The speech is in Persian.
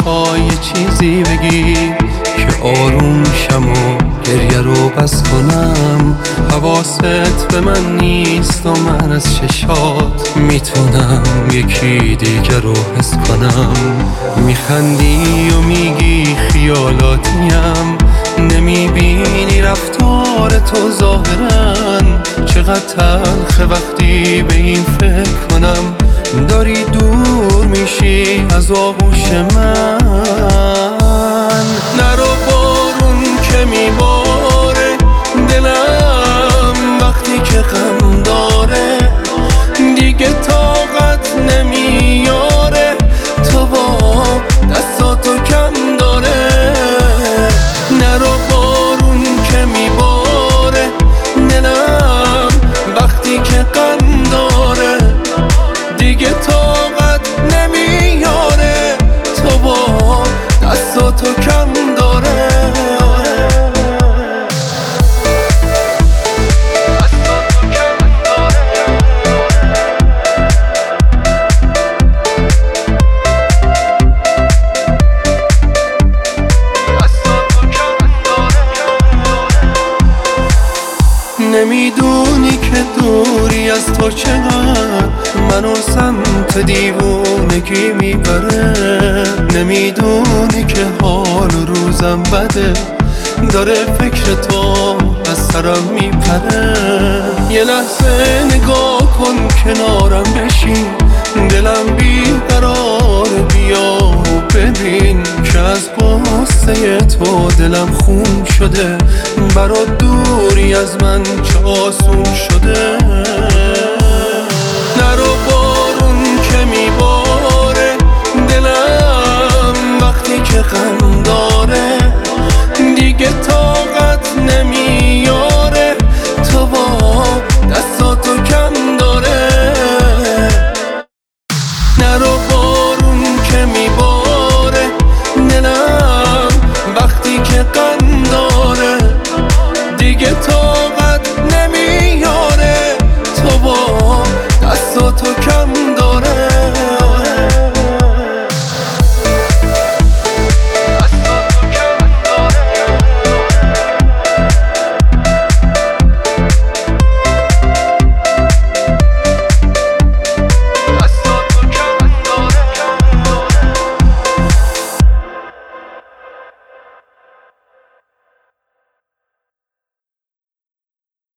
میخوای یه چیزی بگی که آروم شم و گریه رو بس کنم. حواست به من نیست و من از چشات میتونم یکی دیگر رو حس کنم. میخندی و میگی خیالاتیم، نمیبینی رفتار تو ظاهرا چقدر تلخه وقتی به این فکر کنم. داری دور میشی از آغوش من. نرو بارون که میباره دلم وقتی که غم داره، دیگه طاقت نمیاره تو با دستاتو کم داره. نرو بارون که میباره دلم وقتی که غم داره، دیگه طاقت نمیاره تو با دستاتو کم داره. نمیدونی که دوری از تو چقدر منو سمت دیوونگی میبره. نمیدونی که حال روزم بده، داره فکر تو از سرم میپره. یه لحظه نگاه کن کنارم بشین، دلم بیقرار بیا و ببین که از قصه تو دلم خون شده. برات دوری از من چه آسون شده. نرو بارون که میباره دلم وقتی که غم داره،